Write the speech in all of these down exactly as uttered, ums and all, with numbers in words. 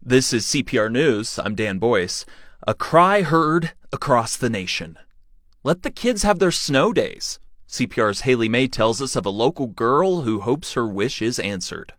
This is C P R News. I'm Dan Boyce. A cry heard across the nation. Let the kids have their snow days. C P R's Haley May tells us of a local girl who hopes her wish is answered.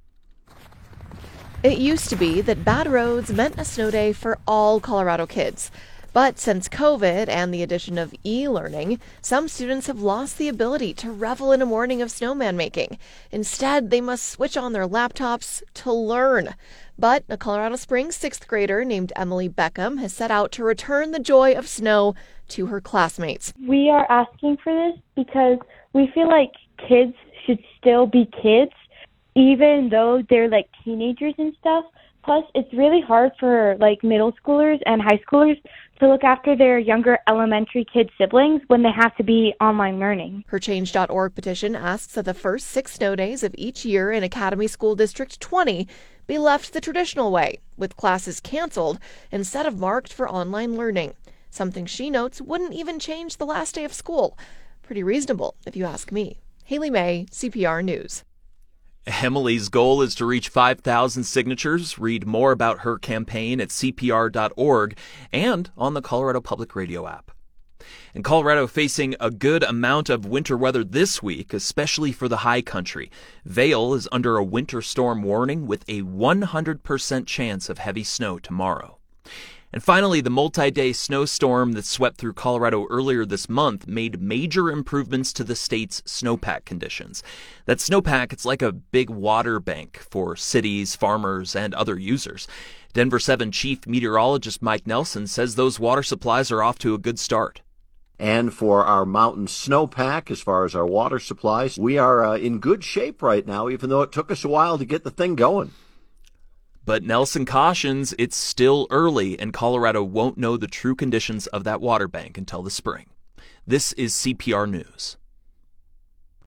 It used to be that bad roads meant a snow day for all Colorado kids. But since COVID and the addition of e-learning, some students have lost the ability to revel in a morning of snowman making. Instead, they must switch on their laptops to learn. But a Colorado Springs sixth grader named Emily Beckham has set out to return the joy of snow to her classmates. We are asking for this because we feel like kids should still be kids, even though they're like teenagers and stuff. Plus, it's really hard for like middle schoolers and high schoolers to look after their younger elementary kid siblings when they have to be online learning. Her change dot org petition asks that the first six snow days of each year in Academy School District twenty be left the traditional way, with classes canceled instead of marked for online learning. Something she notes wouldn't even change the last day of school. Pretty reasonable, if you ask me. Haley May, C P R News. Emily's goal is to reach five thousand signatures. Read more about her campaign at C P R dot org and on the Colorado Public Radio app. In Colorado, facing a good amount of winter weather this week, especially for the high country. Vail is under a winter storm warning with a one hundred percent chance of heavy snow tomorrow. And finally, the multi-day snowstorm that swept through Colorado earlier this month made major improvements to the state's snowpack conditions. That snowpack, it's like a big water bank for cities, farmers, and other users. Denver seven Chief Meteorologist Mike Nelson says those water supplies are off to a good start. And for our mountain snowpack, as far as our water supplies, we are uh, in good shape right now, even though it took us a while to get the thing going. But Nelson cautions it's still early, and Colorado won't know the true conditions of that water bank until the spring. This is C P R News.